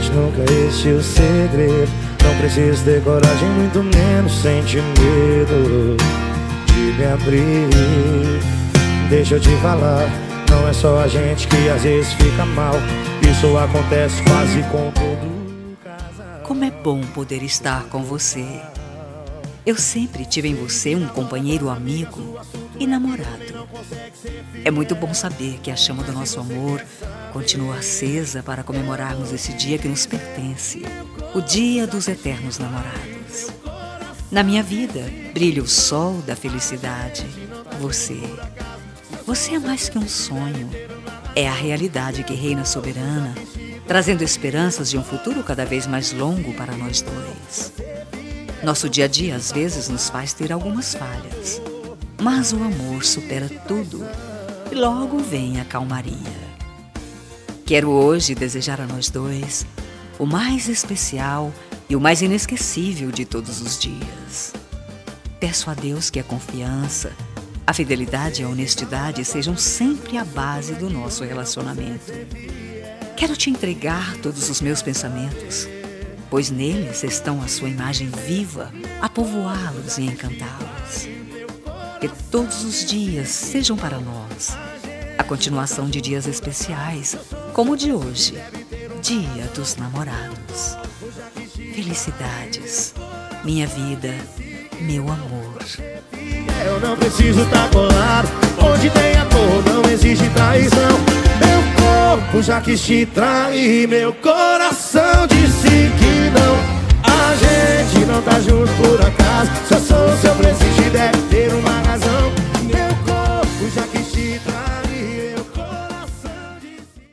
gente nunca existiu segredo. Não preciso ter coragem, muito menos sentir medo de me abrir. Deixa eu te falar, não é só a gente que às vezes fica mal. Isso acontece quase com todo casal. Como é bom poder estar com você. Eu sempre tive em você um companheiro amigo e namorado. É muito bom saber que a chama do nosso amor continua acesa para comemorarmos esse dia que nos pertence, o Dia dos Eternos Namorados. Na minha vida brilha o sol da felicidade. Você é mais que um sonho. É a realidade que reina soberana, trazendo esperanças de um futuro cada vez mais longo para nós dois. Nosso dia a dia às vezes nos faz ter algumas falhas, mas o amor supera tudo e logo vem a calmaria. Quero hoje desejar a nós dois o mais especial e o mais inesquecível de todos os dias. Peço a Deus que a confiança, a fidelidade e a honestidade sejam sempre a base do nosso relacionamento. Quero te entregar todos os meus pensamentos, pois neles estão a sua imagem viva a povoá-los e encantá-los. Que todos os dias sejam para nós a continuação de dias especiais, como o de hoje, Dia dos Namorados. Felicidades, minha vida, meu amor. Eu não preciso estar colado, onde tem amor não existe traição. Meu corpo já quis te trair, meu coração disse que não. A gente não tá junto por acaso, só sou seu presente, deve ter uma razão.